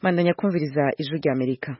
bandanya kumviriza ijwi rya Amerika.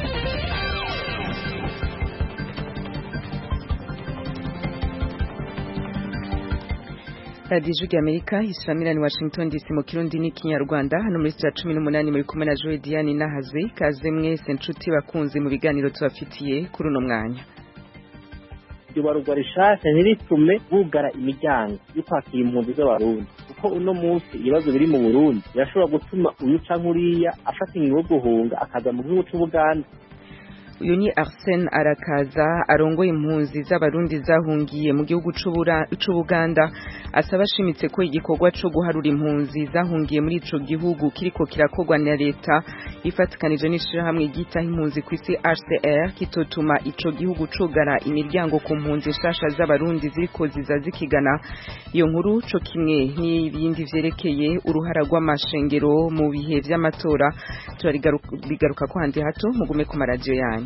Radio ijwi rya Amerika isamira ni Washington DC mu Kirundi n'ikinyarwanda hano muri saa 18 muri kumwe na Joy Diane Nahazwe kaze mwese nshuti bakunze mu biganiro tubafitiye kuri uno mwanya. Ibarugwa rishasha ntiritume bugara imiryango yo kwakira impunzi z'abarundi kuko uno munsi ibibazo biri mu Burundi birashobora gutuma uyu canke uriya afata ingingo yo guhunga akaza mu gihugu c'Ubuganda. Uyu ni Arsene Arakaza arongoye impunzi z'abarundi zahungiye mu gihugu c'Ubuganda asaba ashimitse ko igikorwa co guharura impunzi zahungiye muri ico gihugu kiriko kirakorwa na leta ifatikanije n'ishirahamwe ryita impunzi kw'isi HCR kitotuma ico gihugu cugara imiryango ku mpunzi nshasha z'abarundi ziriko ziza zikigana. Iyo nkuru co kimwe n'ibindi vyerekeye uruhara rw'amashengero mu bihe vy'amatora turarigaruka ko handi hato mugume ku maradiyo yanyu.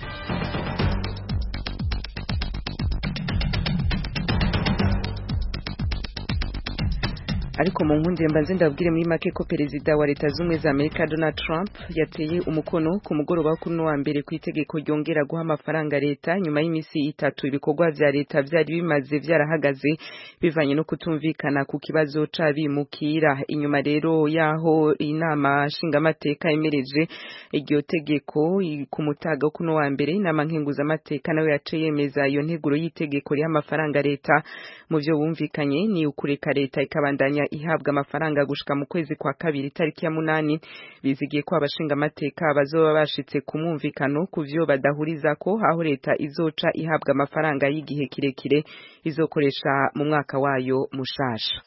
Ariko mu nkundiye mbanze ndabwire muri make ko perezida wa leta z'umwe za Amerika Donald Trump yateye umukono ku mugoroba wo kuno wa mbere ku itegeko ryongera guha amafaranga leta nyuma y'imisi itatu ibikorwa vya leta vyari bimaze vyarahagaze bivanye no kutumvikana ku kibazo c'abimukira. Inyuma rero yaho inama nshingamateka yemereje iryo tegeko ku mutaga wo kuno wa mbere inama nkenguzamateka nawe yaciye yemeza iyo nteguro y'itegeko riha amafaranga leta. Mu vyo bumvikanye ni ukureka leta ikabandanya ihabwa amafaranga gushika mu kwezi kwa kabiri tariki ya 8. Bizigiye ko abashinga amateka bazoba bashitse ku mwumvikano kuvyo badahurizako aho leta izoca ihabwa amafaranga y'igihe kirekire izokoresha mu mwaka wayo mushasha.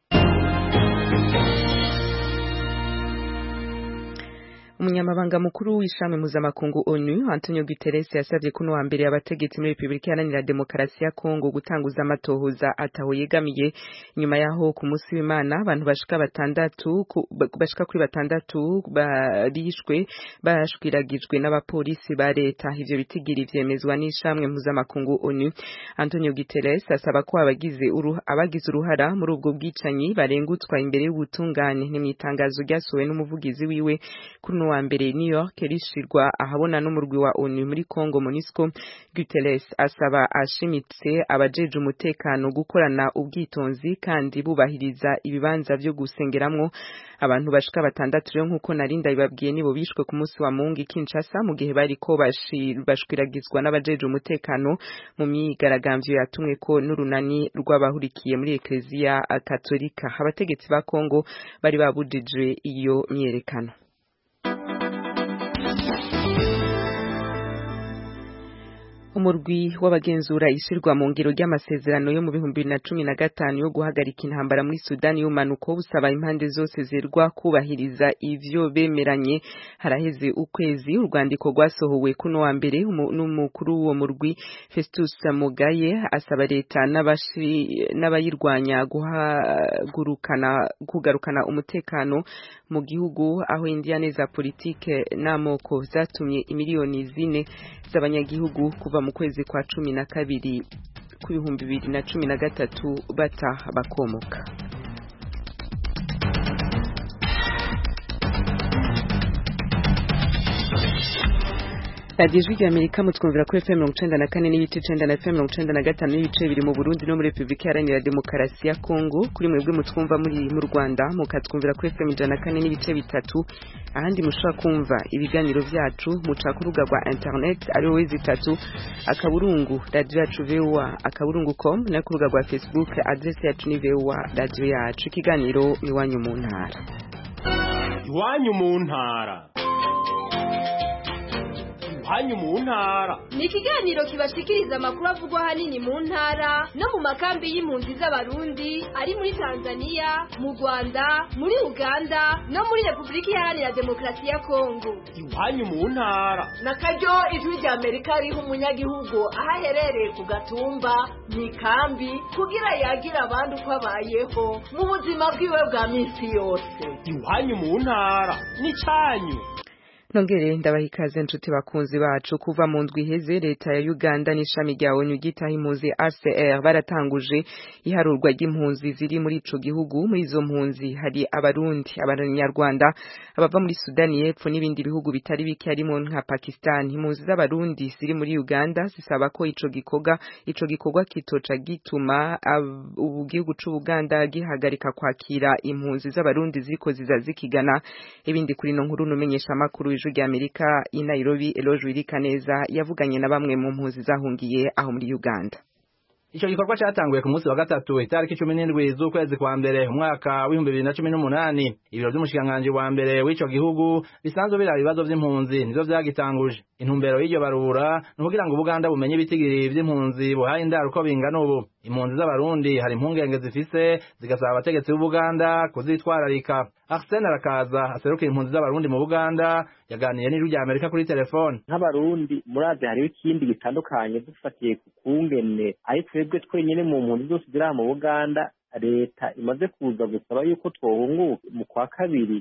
Umunyamabanga mukuru w'ishami mpuzamakungu ONU Antonio Guterres yasavye kuno wa mbere abategetsi muri Republika Iharanira Demokarasi ya Kongo gutanguza amatohoza ataho yegamiye nyuma yaho ku munsi w'Imana abantu bashika kuri batandatu barishwe bashwiragijwe n'abapolisi ba leta. Ivyo bitigiri vyemezwa n'ishamwe mpuzamakungu ONU. Antonio Guterres asaba ko abagize uruhara muri ubwo bwicanyi barengutswa imbere y'ubutungane. Ni mwitangazo ryasohowe n'umuvugizi wiwe kuno wa mbere New York rishirwa ahabona n'umurwi wa ONU muri Congo MONUSCO. Guterres asaba ashimitse abajeje umutekano gukorana ubwitonzi kandi bubahiriza ibibanza vyo gusengeramwo. Abantu bashika batandatu rero nkuko narinda bibabwiye nibo bishwe ku munsi wa Mungu Kinshasa mu gihe bariko bashwiragizwa n'abajeje umutekano mu myigaragambyo yatumwe ko n'urunani rw'abahurikiye muri Ecclesia Katolika. Abategetsi ba Congo bari babujijwe iyo myerekano. Umurwi w'abagenzura ishirwa mu ngiro ry'amasezerano yo mu 2015 yo guhagarika intambara muri Sudani y'umanuko busaba impande zose zirwa kubahiriza ivyo bemeranye. Haraheze ukwezi urwandiko rwasohowe kuno wa mbere n'umukuru w'uwo murwi Festus Mugaye asaba leta n'abayirwanya kugarukana umutekano mu gihugu aho indiane za politike n'amoko zatumye imiliyoni 4 z'abanyagihugu kuva mu kwezi kwa 12 ku 2013 bataha bakomoka. Radio ijwi rya Amerika mutwumvira kuri FM 94 n'ibice 9 na FM 95 n'ibice biri mu Burundi no muri Republika Iharanira Demokarasi ya Kongo. Kuri mwebwe mutwumva muri mu Rwanda mukatwumvira kuri FM 104 n'ibice 3. Ahandi mushobora kumva ibiganiro vyacu muca ku rubuga rwa internet ari wezi 3 akaburungu radio yacu VOA akaburungu.com na ku rubuga rwa Facebook address yacu ni VOA radio yacu. Ikiganiro iwanyu mu ntara. Iwanyu mu ntara. Hanyu mu ntara ni ikiganiro kibashikiriza amakuru avugwa hanini mu ntara no mu makambi y'impunzi z'abarundi ari muri Tanzania, mu Rwanda, muri Uganda no muri Republika Iharanira Demokarasi ya Kongo. Iwanyu mu ntara nakaryo ijwi rya Amerika riho umunyagihugu ahaherereye ku gatumba ni kambi kugira yagira abandi uko abayeho mu buzima bwiwe bwa misi yose. Iwanyu mu ntara ni canyu. Nongere ndabaha ikaze nshuti bakunzi bacu kuva mu ndwi iheze leta ya Uganda n'ishami rya ONU ryitaho impunzi HCR baratanguje iharurwa ry'impunzi ziri muri ico gihugu. Muri izo mpunzi hari abarundi, abanyarwanda, abava muri Sudani y'Epfo n'ibindi bihugu bitari bike harimo nka Pakistan. Impunzi z'abarundi ziri muri Uganda zisaba ko ico gikorwa kitoca gituma igihugu c'u Buganda gihagarika kwakira impunzi z'abarundi ziriko zikigana. Ibindi kuri no nkuru numenyesha makuru ijwi rya Amerika i Nairobi, Eloge Wirikaneza yavuganye na bamwe mu mpunzi zahungiye aho muri Uganda. Ico gikorwa cyatanguye ku munsi wa gatatu itariki 17 z'ukwezi kwa mbere umwaka wa 2018. Ibiro by'umushikiranganji wa mbere w'ico gihugu bisanzwe bira ibibazo vy'impunzi nivyo vyagitanguje. Intumbero y'iryo barura nukugira ngo Buganda bumenye ibitigiri vy'impunzi buhaye indaro uko bingana ubu. Impunzi z'abarundi hari impungenge zifise zigasaba abategetsi b'u Buganda kuzitwararika. Arsene Arakaza aseruka impunzi z'abarundi mu Buganda yaganiye n'ijwi rya Amerika kuri telefone. Nk'abarundi murazi hariho ikindi gitandukanye dufatiye ku kungene ari twebwe twenyene mu mpunzi zose ziri mu Buganda. Leta imaze kuza gusaba yuko twohunguka mu kwa kabiri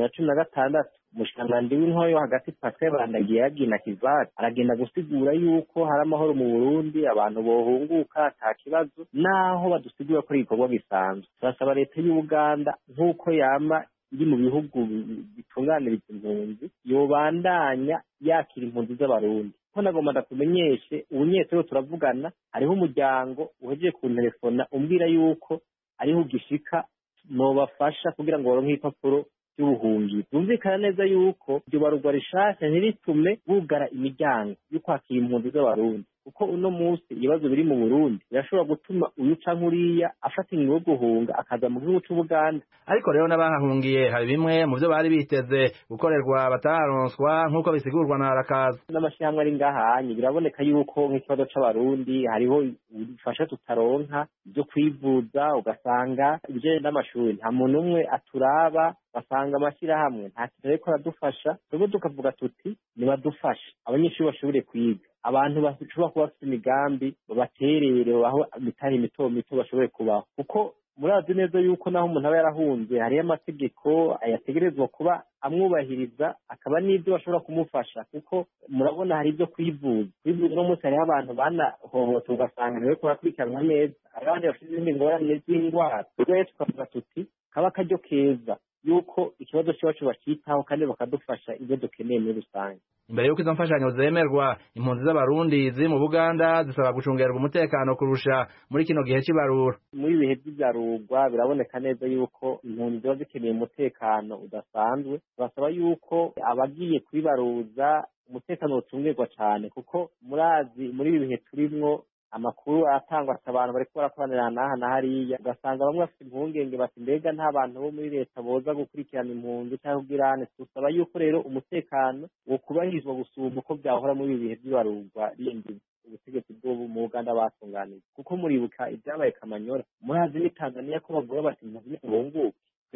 2016 umushikiranganji w'intwaro hagati Pascal Bandagiye yagina Kivati aragenda gusigura yuko hari amahoro mu Burundi, abantu bohunguka ata kibazo, naho badusigura ko igikorwa gisanzwe. Turasaba leta y'u Buganda nk'uko yama iri mu bihugu bitunganiriza impunzi yobandanya yakira impunzi z'abarundi. Ko nagomba ndakumenyeshe ubunyesero turavugana, hariho umuryango uhejeje ku telefona umbwira yuko ariho gishika nobafasha kugira ngo baronke ipapuro y'ubuhungi. Byumvikana neza yuko iryo barugwa rishasha ntiritume bugara imiryango yo kwakira impunzi z'abarundi, kuko uno munsi ibibazo biri mu Burundi birashobora gutuma uyu canke uriya afata ingingo yo guhunga akaza mu gihugu c'u Buganda. Ariko rero n'abahahungiye hari bimwe mu vyo bari biteze gukorerwa batararonswa nk'uko bisigurwa na Arakaza. N'amashyirahamwe ari ngahanye biraboneka yuko nk'ikibazo c'abarundi hariho ubufasha tutaronka byo kwivuza, ugasanga ibijanye n'amashuri nta muntu umwe aturaba, basanga amashyirahamwe nta kintu ariko aradufasha. Twebwe tukavuga tuti nibadufasha abanyeshuri bashobore kwiga, abantu bashobora kuba bafite imigambi babaterere baho mitari mito bashobore kubaho, kuko murazi neza yuko naho umuntu aba yarahunze hariyo amategeko ayategerezwa kuba amwubahiriza, akaba n'ibyo bashobora kumufasha, kuko murabona hari ibyo kwivuza no munsi hariho abantu banahohoterwa ugasanga ntiwe kurakurikiranwa neza, hari abandi bafite izindi ngorane z'indwara. Rero tukavuga tuti kaba akaryo keza yuko ikibazo cyacu bakitaho kandi bakadufasha ibyo dukeneye muri rusange. Imbere yuko izo mfashanyo zemerwa, impunzi z'abarundi ziri mu Buganda zisaba gucungerwa umutekano kurusha muri kino gihe cy'ibarura. Muri ibihe by'ibarurwa biraboneka neza yuko impunzi ziba zikeneye umutekano udasanzwe. Basaba yuko abagiye kwibaruza umutekano ucungerwa cyane, kuko murazi muri ibi bihe turimwo amakuru atangwa ati abantu bariko barakoranira naha na hariya, ugasanga bamwe bafite impungenge bati mbega nta bantu bo muri leta boza gukurikirana impunzi cyangwa ubwirane. Dusaba yuko rero umutekano wo kubahirizwa gusumba uko byahora muri ibi bihe by'ibarurwa rindi ubutegetsi bwo mu Uganda batunganije, kuko muribuka ibyabaye Kamanyora, murazi ni Tanzania ko bagura bati ntibunguke.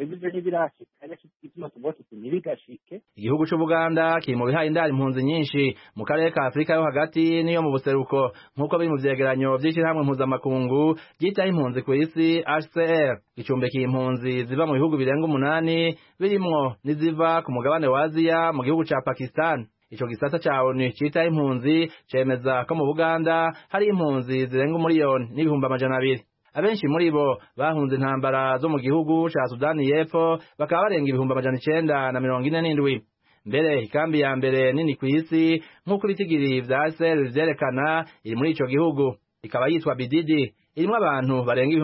Igihugu c'u Buganda kiri mu bihaye indaro impunzi nyinshi mu karere ka Afrika yo hagati niyo mu buseruko, nk'uko biri mu vyegeranyo vy'ishirahamwe mpuzamakungu ryitaho impunzi ku isi HCR. Icumbikiye impunzi ziva mu bihugu birenga 8 birimwo n'iziva ku mugabane wa Aziya mu gihugu ca Pakistan. Ico gisata ca ONU citaho impunzi cemeza ko mu Buganda hari impunzi zirenga 1,200,000. Abenshi muri bo bahunze intambara zo mu gihugu ca Sudani y'Epfo, bakaba barenga 947. Mbere ikambi ya mbere nini ku isi nk'uko ibitigiri vya HCR vyerekana iri muri ico gihugu, ikaba yitwa Bididi, irimwo abantu barenga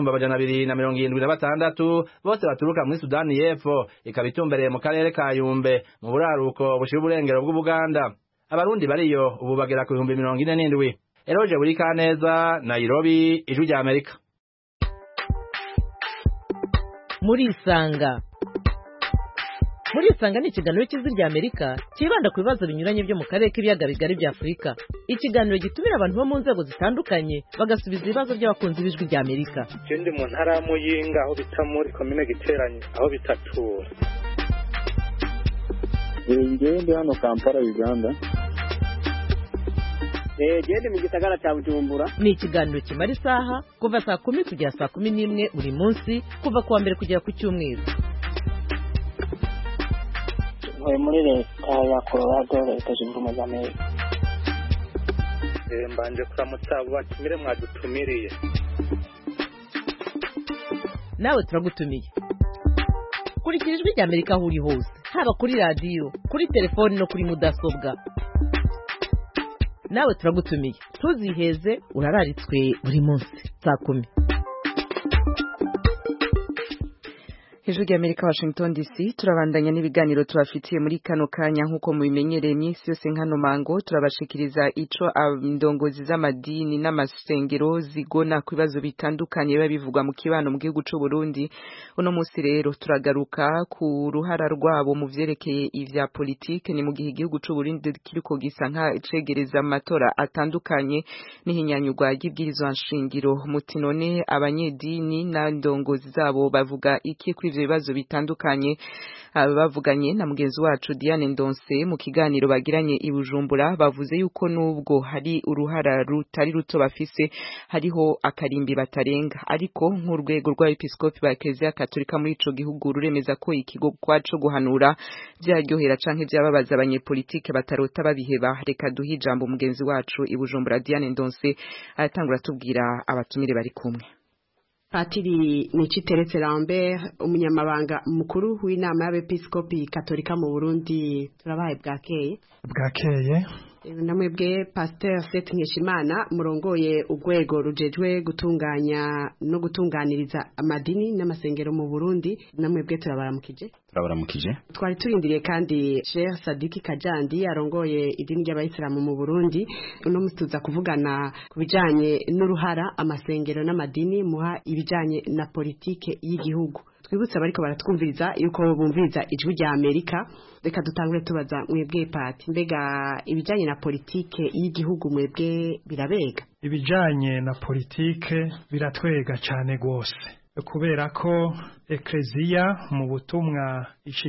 276 bose baturuka muri Sudani y'Epfo, ikaba itumbereye mu karere ka Yumbe mu buraruko bushira uburengero bw'Ubuganda. Abarundi bariyo ubu bagera ku 47. Eloge Wirikaneza, Nairobi, ijwi rya Amerika. Murisanga ni ikiganiro cy'ijwi rya Amerika kibanda ku bibazo binyuranye byo mu karere k'ibiyaga bigari bya Afurika. Ikiganiro gitumira abantu bo mu nzego zitandukanye bagasubiza ibibazo by'abakunzi b'ijwi rya Amerika. Ndi mu ntara ya Muyinga aho bita muri komine Giteranyi aho bitatura. Ndi hano Kampala Uganda. Gende mu gisagara cya Bujumbura. Ni ikiganiro kimara isaha kuva saa 10 kugera saa 11 buri munsi kuva kuwa mbere kugera ku cyumweru. ntuye muri leta ya Colorado leta zunze ubumwe za Amerika. Mbanje kuramutsa abo batumire mwadutumiriye. Nawe turagutumiye. Kurikira ijwi rya Amerika aho uri hose, haba kuri radio, kuri telefone no kuri mudasobwa. Nawe turagutumiye. Tuziheze urararitswe buri munsi saa 10. Ijwi rya Amerika Washington DC turabandanya n'ibiganiro tubafitiye muri kano kanya nkuko mubimenyereye iminsi yose nkano mango turabashikiriza ico indongozi z'amadini n'amasengero zigona ku bibazo bitandukanye biba bivugwa mu kibano mu gihugu c'u Burundi. Uno munsi rero turagaruka ku ruhara rwabo mu vyerekeye ivya politike ni mu gihe igihugu c'u Burundi kiriko gisa nka cegereza amatora atandukanye n'ihinyanyurwa ry'ibwirizwa nshingiro. Mutinone abanyedini na ndongozi zabo bavuga iki kuri ibibazo bitandukanye. Bavuganye na mugenzi wacu Diane Ndonse mu kiganiro bagiranye i Bujumbura bavuze yuko nubwo hari uruhara rutari ruto bafise hariho akarimbi batarenga, ariko nk'urwego rw'abepiskopi ba Eklezia Katolika muri ico gihugu ruremeza ko ikigo kwaco guhanura vyaryohera canke vyababaza abanyepolitike batarota babiheba. Reka duhe ijambo mugenzi wacu i Bujumbura Diane Ndonse aratangura tubwira abatumire bari kumwe. Patiri Niciteretse Lambert umunyamabanga mukuru w'inama y'abepiskopi Katolika mu Burundi turabaye bwakeye namwebwe Pasteur Seth Nkeshimana murongoye urwego rujejwe gutunganya no gutunganiriza amadini n'amasengero mu Burundi namwebwe turabaramukije twari turindiriye kandi Sheikh Sadiki Kajandi arongoye idini ry'abayisilamu mu Burundi uno mustuza kuvugana kubijanye n'uruhara amasengero n'amadini muha ibijanye na politike y'igihugu. Twibutsa bariko baratwumviriza yuko bumviriza ijwi rya Amerika. Reka dutangure tubaza mwebwe Pati, mbega ibijanye na politike y'igihugu mwebwe birabega? Ibijanye na politike biratwega cyane gose kubera ko Eklezia mu butumwa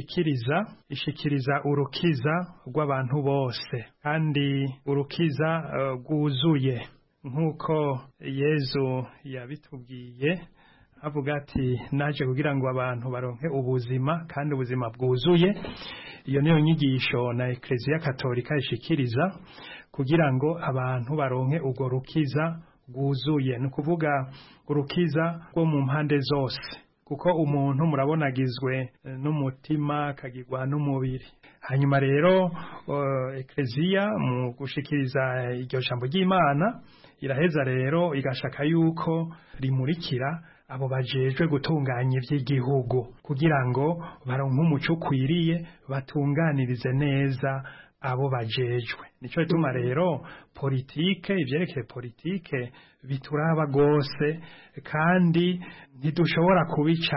ishikiriza urukiza rw'abantu bose kandi urukiza rwuzuye nk'uko Yezu yabitubwiye avuga ati naje kugira ngo abantu baronke ubuzima kandi ubuzima bwuzuye. Iyo niyo nyigisho na Eklezia Katolika ishikiriza kugira ngo abantu baronke urwo rukiza rwuzuye, ni ukuvuga urukiza rwo mu mpande zose, kuko umuntu murabonagizwe n'umutima akagirwa n'umubiri. Hanyuma rero Eklezia mu gushikiriza iryo jambo ry'Imana iraheza rero igashaka yuko rimurikira abo bajejwe gutunganya ivy'igihugu kugira ngo baronke umuco ukwiriye batunganirize neza abo bajejwe. Nico bituma rero politike ivyerekeye politike bituraba gose kandi ntidushobora kubica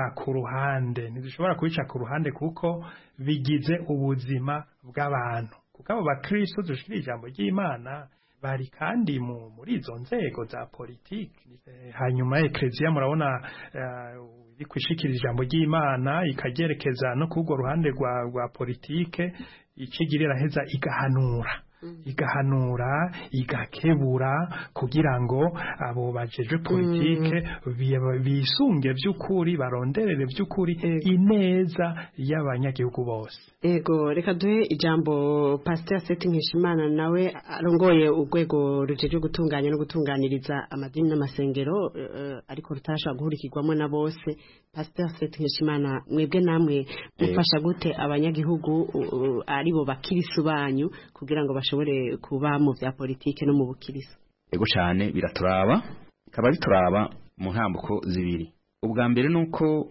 ku ruhande kuko bigize ubuzima bw'abantu, kuko abo bakristo dushikira ijambo ry'Imana bari kandi muri izo nzego za politiki. Hanyuma Eklezia murabona iri kwishikira ijambo ry'Imana ikagerekeza no kurwo ruhande rwa politike, icigirira heza igahanura igakebura kugira ngo abo bajeje politike bisunge by'ukuri baronderere by'ukuri ineza y'abanyagihugu bose. Ego reka duhe ijambo Pasteur Seth Nkeshimana nawe arongoye urwego rujeje gutunganya no gutunganiriza amadini n'amasengero ariko rutarashobora guhurikirwamo na bose. Pasteur Seth Nkeshimana mwebwe namwe mufasha gute abanyagihugu aribo bakirisu banyu kugira ngo bashobore kuba mu vya politike no mu bukirisu? Ego cyane biraturaba, ikaba bituraba mu ntambuko zibiri. Ubwa mbere nuko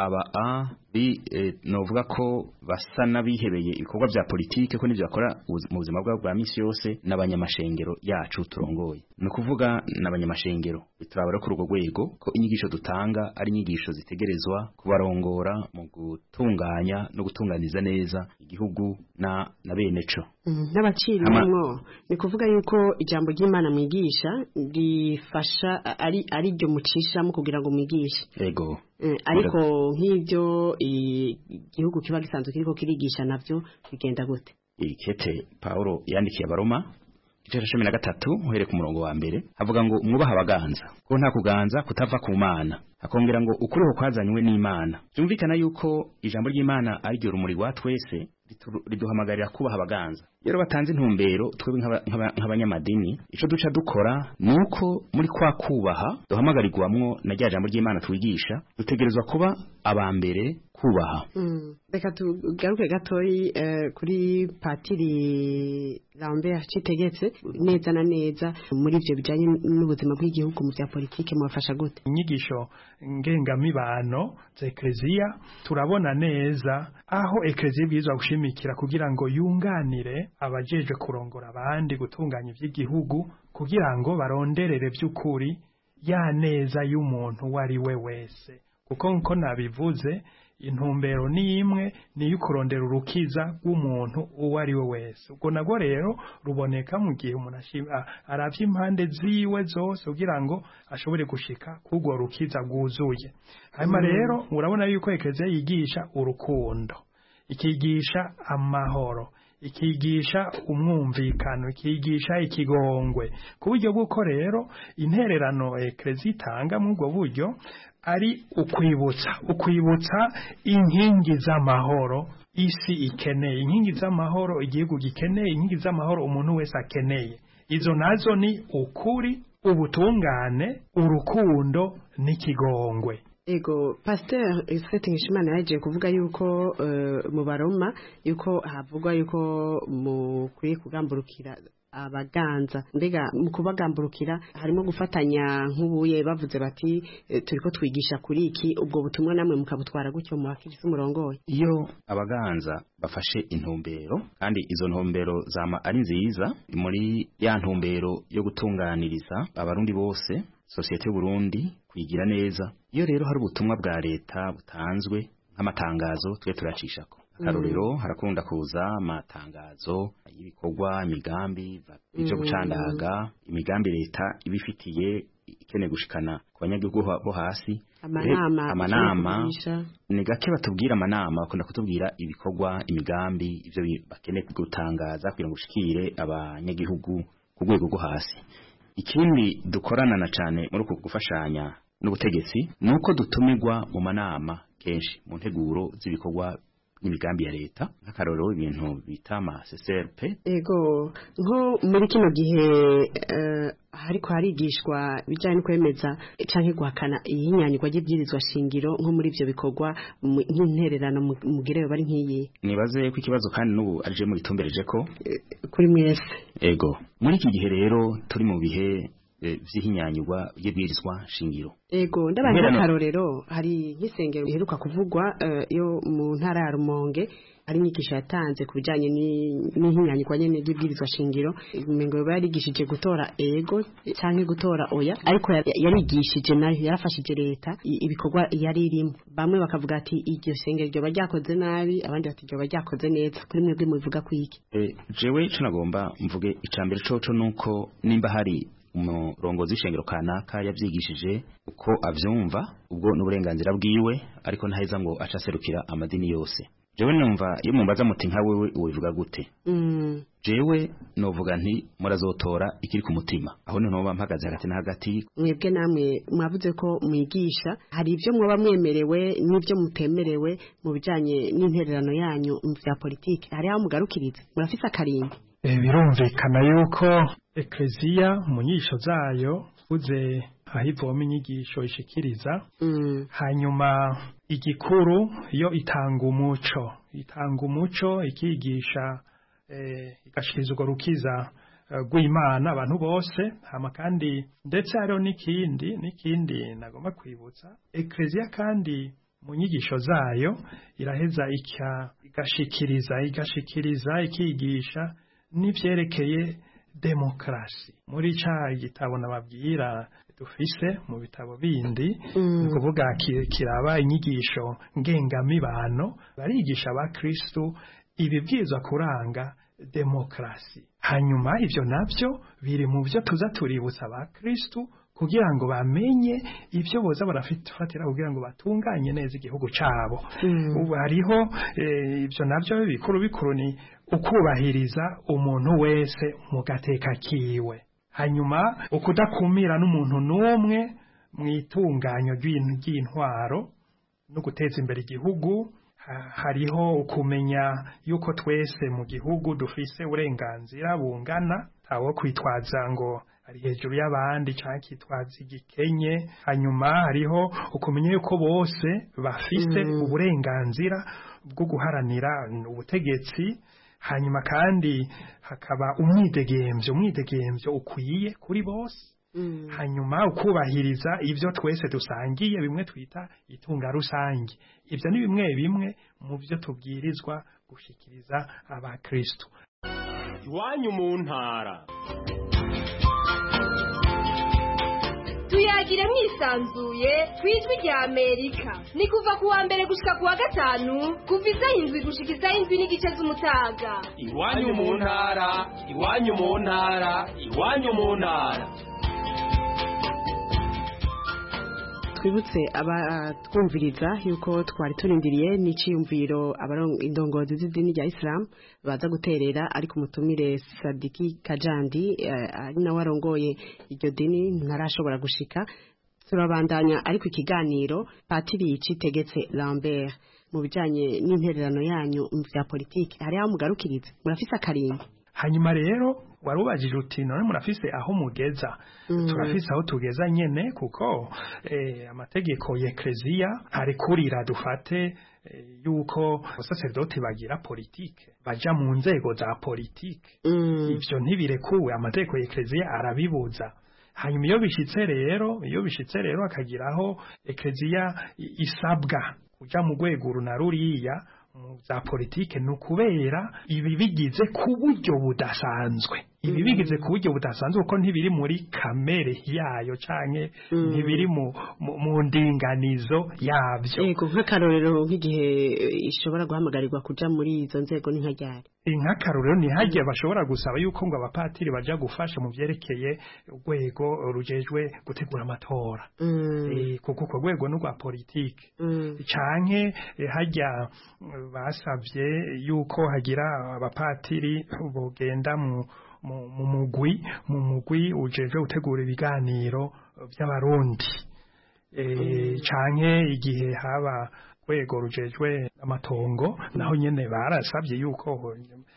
novuga ko basa n'abihebeye ibikorwa vya politike ko nivyo bakora mu buzima bwabo bwa misi yose n'abanyamashengero yacu turongoye. No kuvuga n'abanyamashengero biturabara ku rugo rwego ko inyigisho dutanga ari inyigisho zitegerezwa kubarongora mu gutunganya no gutunganiza neza igihugu na beneco. N'abaciririmwo ni kuvuga yuko ijambo ry'Imana mwigisha rifasha ari ryo mucishamo kugira ngo mwigishe. Yego. Ariko nk'ibyo igihugu kiba gisanzwe kiriko kirigisha navyo bigenda gute? Ikete Paulo yandikiye Abaroma igice cya 13 uhere ku murongo wa mbere avuga ngo mwubaha abaganza ko nta kuganza kutava ku Mana, akongera ngo ukuriho kwazanywe n'Imana. Byumvikana yuko ijambo ry'Imana ari ryo rumuri rwa twese riduhamagarira kubaha abaganza. Rero batanze intumbero twebwe nk'abanyamadini ico duca dukora nuko muri kwa kubaha duhamagarirwamwo na rya jambo ry'Imana twigisha dutegerezwa kuba abambere kubaha. Reka tugaruke gatoyi kuri Patiri Lambert Citegetse neza na neza muri ivyo bijanye n'ubuzima bw'igihugu mu bya politike mubafasha gute? Inyigisho ngengamibano za Eklezia turabona neza aho Eklezia ibwirizwa gushimikira kugira ngo yunganire abajeje kurongora abandi gutunganya ivy'igihugu kugira ngo baronderere by'ukuri ya neza y'umuntu wari we wese, kuko nko nabivuze intumbero ni imwe ni yukurondera urukiza rw'umuntu uwo ari we wese. Ubwo nagwo rero ruboneka mu gihe umuntu aravye impande ziwe zose kugira ngo ashobore gushika kugwo rukiza rwuzuye. Hanyuma rero urabona yuko Eklezia yigisha urukundo, ikigisha amahoro, ikigisha umwumvikano, ikigisha ikigongwe, ku buryo bw'uko rero intererano Eklezia itanga mu ubwo buryo ari ukwibutsa inkingi z'amahoro isi ikeneye, inkingi z'amahoro igihugu gikeneye, inkingi z'amahoro umuntu wese akeneye. Izo nazo ni ukuri, ubutungane, urukundo n'ikigongwe. Ego Pasteur Yusufeti Nkishimana yaje kuvuga yuko mu Baroma yuko havugwa yuko mukwiye kugamburukira abaganza. Mbega mu kubagamburukira harimo gufatanya nk'ubuye bavuze bati turiko twigisha kuri iki, ubwo butumwa namwe mukabutwara gutyo mu bakirisi umurongoye. Iyo abaganza bafashe intumbero kandi izo ntumbero zama ari nziza muri ya ntumbero yo gutunganiriza abarundi bose, societe y'u Burundi kwigira neza. Iyo rero hari ubutumwa bwa leta butanzwe nk'amatangazo twe turacishako. Karorero harakunda kuza amatangazo y'ibikorwa, imigambi ivyo gucandaga, imigambi leta ibifitiye ikene gushikana ku banyagihugu bo hasi. Amanama ni gake batubwira amanama, bakunda kutubwira ibikorwa, imigambi ivyo bakene gutangaza kugira ngo ushikire abanyagihugu ku rwego rwo hasi. Ikindi dukorana na cane muri uko gufashanya n'ubutegetsi nuko dutumirwa mu manama kenshi mu nteguro z'ibikorwa n'imigambi ya leta, nk'akarorero ibintu bita ama CCRP. Ego nko muri kino gihe hariko harigishwa bijanye no kwemeza canke guhakana ihinyanyirwa ry'ibwirizwa shingiro nko muri ivyo bikorwa nk'intererano mugireyo bari nk'iyi. Nibaze ko ikibazo kandi n'ubu aje muri tumbereje ko kuri mwese. Ego muri iki gihe rero turi mu bihe vyihinyanyirwa y'ibwirizwa shingiro. Ego ndabanje akarorero hari nk'isengero biheruka kuvugwa yo mu ntara ya Rumonge, hari inyigisho yatanze ku bijanye n'ihinyanyirwa nyene y'ibwirizwa shingiro. Imengo barigishije gutora ego canke gutora oya, ariko yarigishije nayo yarafashije leta ibikorwa yari irimo. Bamwe bakavuga ati iryo sengero ryo baryakoze nabi, abandi bati ryo baryakoze neza. Kuri mwebwe muvuga kwiki? Jewe ico nagomba mvuge icambere coco nuko nimba hari umurongozi w'ishengero kanaka yavyigishije uko avyumva, ubwo n'uburenganzira bwiwe, ariko ntaheza ngo acaserukira amadini yose. Jewe numva iyo mumbaza muti nka wewe ubivuga gute? Jewe novuga nti murazotora ikiri ku mutima. Aho niho noba mpagaze hagati na hagati. Mwebwe namwe mwavuze ko mwigisha, hari ivyo mwoba mwemerewe n'ivyo mutemerewe mu bijanye n'intererano yanyu mu bya politike. Hari aho mugarukiriza murafise akarimbi. Birumvikana yuko Eklezia mu nyisho zayo uze ahivoma inyigisho ishikiriza, hanyuma igikuru yo itanga umuco ikigisha igashikiriza urwo rukiza rw'Imana abantu bose. Hama kandi ndetse hariho n'ikindi nagomba kwibutsa, Eklezia kandi mu nyigisho zayo iraheza igashikiriza ikigisha n'ivyerekeye demokrasi. Muri ca gitabo nababwira dufise mu bitabo bindi, kuvuga kiraba inyigisho ngengamibano, barigisha abakristo ibibwirizwa kuranga demokrasi. Hanyuma ivyo navyo biri mu byo tuza tuributsa abakristo kugira ngo bamenye ivyo boza barafatira kugira ngo batunganye neza igihugu cabo. Ubu hariho ivyo navyo bikuru ni ukubahiriza umuntu wese mu gateka kiwe, hanyuma ukudakumira n'umuntu n'umwe mu itunganyo ry'intwaro no guteza imbere igihugu, hariho kumenya yuko twese mu gihugu dufise uburenganzira bungana, tawo kwitwaza ngo ari hejuru y'abandi canke kitwaza igikenye. Hanyuma hariho ukumenya yuko bose bafise uburenganzira bwo guharanira ubutegetsi. Hanyuma kandi hakaba umwidegemvyo ukwiye kuri bose. Hanyuma ukubahiriza ivyo twese dusangiye, bimwe twita itunga rusange. Ivyo ni bimwe mu byo tubwirizwa gushikiriza abakristo. Iwanyu mu ntara. Tuyagire mwisanzuye kwijwi rya Amerika. Ni kuva kuwa mbere gushika kuwa gatanu, kuva izahindwi gushika izahindwi n'igice z'umutaga. Iwanyu mu ntara, iwanyu mu ntara, iwanyu mu ntara. Twibutse abatwumviriza yuko twari turindiriye n'iciyumviro indongozi z'idini rya Islam baza guterera, ariko umutumire Sadiki Kajandi ari nawe arongoye iryo dini ntarashobora gushika. Turabandanya ariko ikiganiro Patiri Citegetse Lambert mu bijanye n'intererano yanyu mu vya politiki, hari aho mugarukiriza, murafise akarimbi. Hanyuma rero warubajije uti none murafise aho mugeza. Turafise aho tugeza nyene, kuko amategeko y'Eklezia arekurira dufate yuko abasaserdoti bagira politike, baja mu nzego za politike. Ivyo ntibirekuwe, amategeko y'Eklezia arabibuza. Hanyuma iyo bishitse rero akagiraho Eklezia isabwa kuja mu rwego runaruriya za politike, nukubera ibi bigize ku buryo budasanzwe. Ibi bigize ku buryo budasanzwe kuko ntibiri muri kamere yayo canke ntibiri mu ndinganizo yavyo. Yego, nk'akarorero nk'igihe ishobora guhamagarirwa kuja muri izo nzego ni nkajyari. Nk'akarorero ni hagiye bashobora gusaba yuko ngo abapatiri baja gufasha mu vyerekeye urwego rujejwe gutegura amatora. Kuko urwo rwego n'urwa politike. Canke hajya basavye yuko hagira abapatiri bogenda mu mugwi ujejwe gutegura ibiganiro by'abarundi. Canke igihe haba rwego rujejwe amatongo, naho nyene barasabye yuko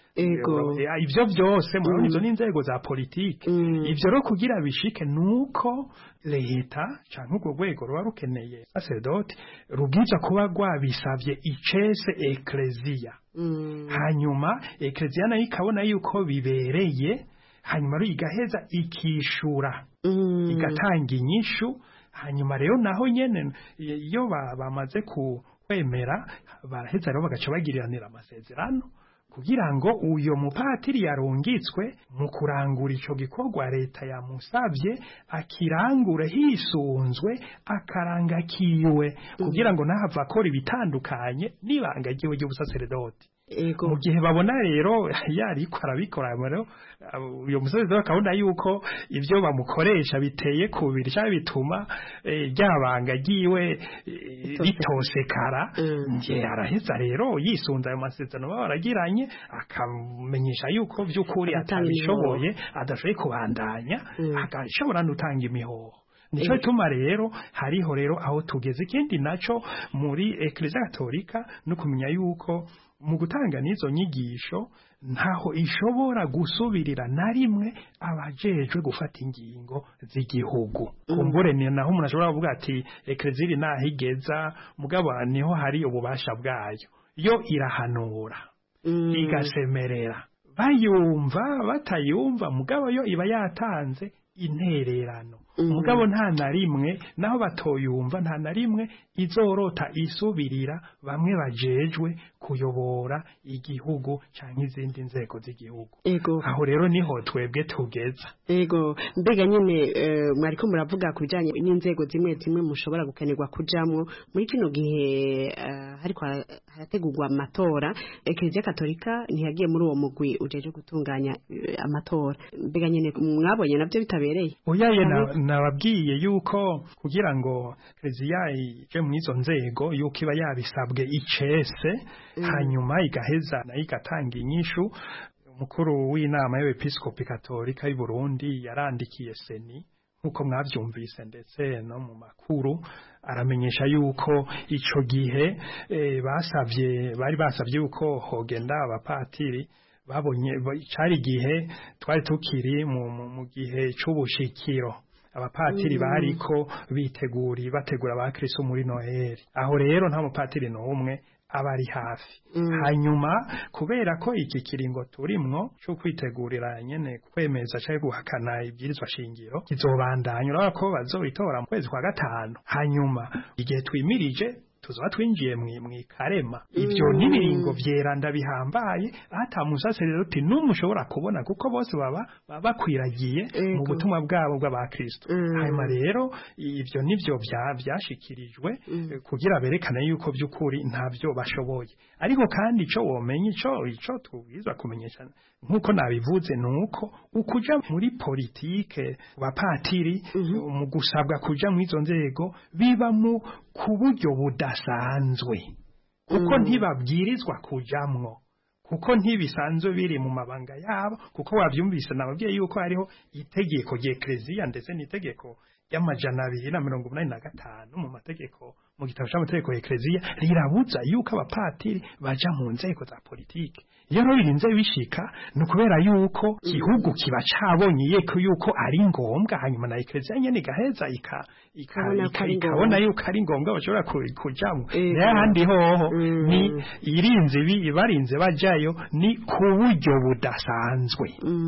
ivyo byose muri izo n'inzego za politike. Ivyo rero kugira bishike nuko leta canke urwo rwego ruba rukeneye sacerdote rubwiza kuba rwabisavye icese Eklezia. Hanyuma Eklezia nayo ikabona yuko bibereye, hanyuma rero igaheza ikishura, igatanga inyishu. Hanyuma rero naho nyene iyo bamaze kwemera, baraheza rero bagaca bagiriranira amasezerano kugira ngo uyo mupatiri yarungitswe mu kurangura ico gikorwa leta yamusavye akirangure hisunzwe akaranga kiwe, kugira ngo nahava akora ibitandukanye n'ibanga ryiwe ry'ubusaserdoti. Mu gihe babona rero yariko arabikora, rero uyo musaza akabona yuko ivyo bamukoresha biteye kubiri cyangwa bituma ryabanga ryiwe bitosekara, nje araheza rero yisunza ayo masezerano baragiranye, akamenyesha yuko vy'ukuri atabishoboye, adashoboye kubandanya, agashobora n'utanga imihoho. Nico bituma rero hariho rero aho tugeze. Ikindi naco muri Eklezia Katolika no kumenya yuko mu gutanga n'izo nyigisho ntaho ishobora gusubirira na rimwe abajejwe gufata ingingo z'igihugu. Kumbure ni naho umuntu ashobora kuvuga ati Eklezia iri naho igeza, mugabo niho hari ububasha bwayo. Yo irahanura, igasemerera, bayumva batayumva, mugabo yo iba yatanze intererano. Mugabo nta na rimwe naho batoyumva, nta na rimwe izorota isubirira bamwe bajejwe kuyobora igihugu canke izindi nzego z'igihugu. Aho rero niho twebwe tugeza. Mbega nyine mwariko muravuga kubijanye n'inzego zimwe mushobora gukenerwa kujamwo muri kino gihe hariko harategurwa amatora. Eklezia Katolika ntiyagiye muri uwo mugwi ujeje gutunganya amatora. Mbega nyine mwabonye navyo bitabereye? Oyaye nababwiye yuko kugira ngo Eklezia ije mu izo nzego yuko iba yabisabwe icese, hanyuma igaheza nayo igatanga inyishu. Umukuru w'inama y'Episkopi Katolika y'u Burundi yarandikiye Seni nkuko mwavyumvise ndetse no mu makuru aramenyesha yuko ico gihe bari basavye yuko hogenda abapatiri babonye cari gihe twari tukiri mu gihe c'ubushikiro abapatiri bariko bategura abakristo muri Noheli aho rero nta mupatiri n'umwe abari hafi hanyuma kubera ko iki kiringo turimwo cyo kwitegurira nyene kwemeza cyangwa guhakana ibyirizwa shingiro kizobandanya urabona ko bazobitora mu kwezi kwa gatanu hanyuma igihe twimirije tuzoba twinjiye mwikarema ibyo nibiringo vyeranda bihambaye hata musaseredoti n'umushobora kubona kuko bose baba bakwiragiye mu butumwa bwabo bw'abakristo hanyuma rero ibyo nivyo vyashikirijwe kugira berekane yuko by'ukuri ntavyo bashoboye ariko kandi ico womenye ico tubwizwa kumenyesha nkuko nabivuze nuko ukuja muri politike bapatiri mu gusabwa kuja mu izo nzego biba mu ku buryo budasanzwe kuko ntibabwirizwa kujamwo kuko ntibisanzwe biri mu mabanga yabo kuko wavyumvise nababwiye yuko hariho itegeko ry'Eklezia ndetse n'itegeko y'amajana 285 mu mategeko mu gitabo c'amategeko y'Eklezia rirabuza yuko abapatiri baja mu nzego za politike iyo birinze bishika no kubera yuko igihugu kiba cabonye yuko ari ngombwa hanyuma na Eklezia nyene gaheza ikabona yuko ari ngombwa bashobora kujamwo n'ahandi hoho ni barinze bajayo ni ku buryo budasanzwe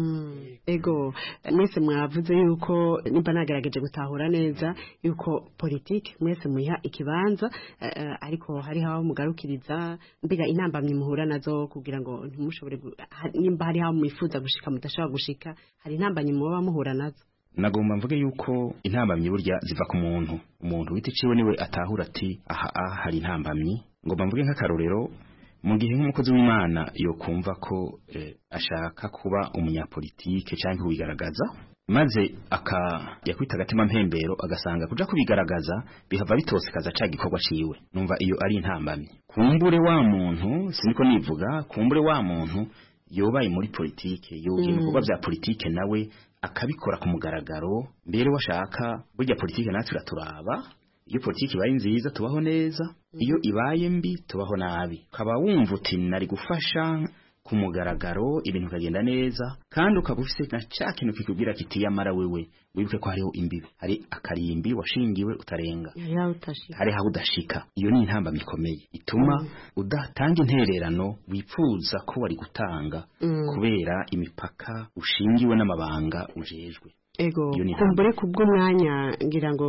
ego mwese mwavuze yuko nimba nagerageje gutahura neza yuko politike mwese muyiha ikibanza ariko hari hawo mugarukiriza mbega intambamye muhura nazo kugira ngo ntimushobore nimba hari hawo mwifuza gushika mudashobora gushika hari intambamye muba muhura nazo nagomba mvuge yuko intambamye burya ziva ku umuntu witiciwe niwe atahura ati aha hari intambamye ngomba mvuge nk'akarorero mu gihe nk'umukozi w'Imana yo kumva ko ashaka kuba umunyapolitike cyangwa kubigaragaza maze yakwita agatima mpembero agasanga kuja kubigaragaza bihava bitosekaza ca gikorwa ciwe numva iyo ari intambamye kumbure wa muntu siniko nivuga kumbure wa muntu yobaye muri politike yogiye mu bikorwa vya politike nawe akabikora ku mugaragaro mbere washaka burya politike natwe turaba iyo politiki ibaye nziza tubaho neza iyo ibaye mbi tubaho nabi ukaba wumva uti nari gufasha ku mugaragaro ibintu kagenda neza kandi ukaba ufise na cya kintu kikubwira kiti yamara wewe wibuke ko hariho imbibi hari akarimbi washingiwe utarenga hari haho udashika iyo ni intamba mikomeye ituma udatanga intererano wipfuza ko wari gutanga kubera imipaka ushingiwe n'amabanga ujejwe ego kumbure kubw'umwanya ngira ngo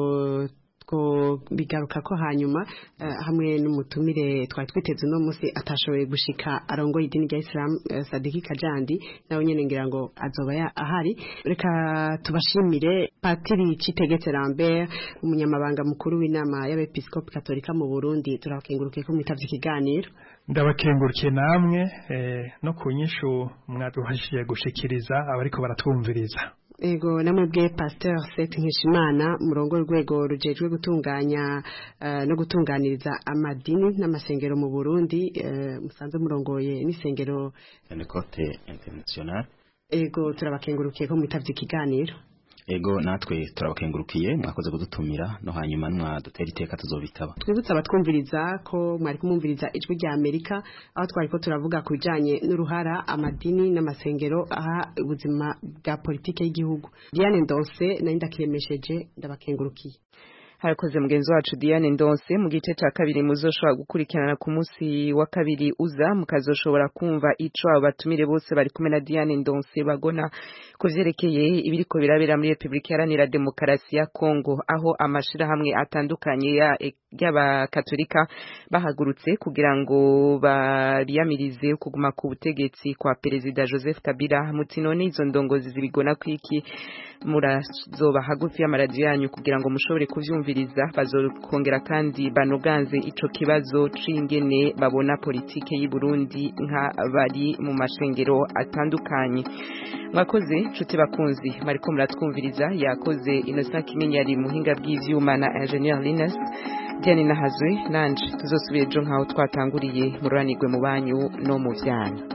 bigaruka ko hanyuma hamwe n'umutumire twari twiteze no musi atashoboye gushika arongoye idini rya Islam Sadiki Kajandi nawe nyene ngira ngo azoba ahari reka tubashimire Patiri Citegetse Lambert umunyamabanga mukuru w'inama y'abepiskopi katolika mu Burundi turakengurukiye ko mwitavye ikiganiro ndabakengurukiye namwe no kunyishu mwaduhashije gushikiriza abariko baratwumviriza ego namwe bwe Pasteur Seth Nkishimana murongo rwego rujejwe gutunganya no gutunganiriza amadini n'amasengero mu Burundi musanze murongoye n'isengero Côte International ego turabakengurukiye ko mwitavye ikiganiro ego natwe turabakengurukiye mwakoze kudutumira no hanyuma mwadutera iteka tuzobitaba twibutsa abatwumviriza ko mwari kumumviriza ijwi rya Amerika aho twari ko turavuga kubijanye n'uruhara amadini n'amasengero aha ubuzima bwa politike y'igihugu Diane Ndonse na ndakiremesheje ndabakengurukiye harakoze mugenzi wacu Diane Ndonse mu gice ca kabiri muzoshobora gukurikirana ku munsi wa kabiri uza mukazoshobora kumva ico abatumire bose bari kumwe na Diane Ndonse bagona kuvyerekeye ibiriko birabera muri Republika Iharanira Demokarasi ya Kongo aho amashira hamwe atandukanye y'abakatolika bahagurutse kugira ngo bariyamirize kuguma ku butegetsi kwa Perezida Joseph Kabila mutinone izo ndongozi zibigona kwiki murazoba hagufi y'amaradiyo yanyu kugira ngo mushobore kuvyumviriza bazokongera kandi banoganze ico kibazo c'ingene babona politike y'u Burundi nka bari mu mashengero atandukanye mwakoze nshuti bakunzi mariko muratwumviriza yakoze Innocent Kimenyi ari muhinga bw'ivyuma na Engineer Linus Diane Nahazwe nanje tuzosubire ejo nkaho twatanguriye mururanirwe mu banyu no mu vyana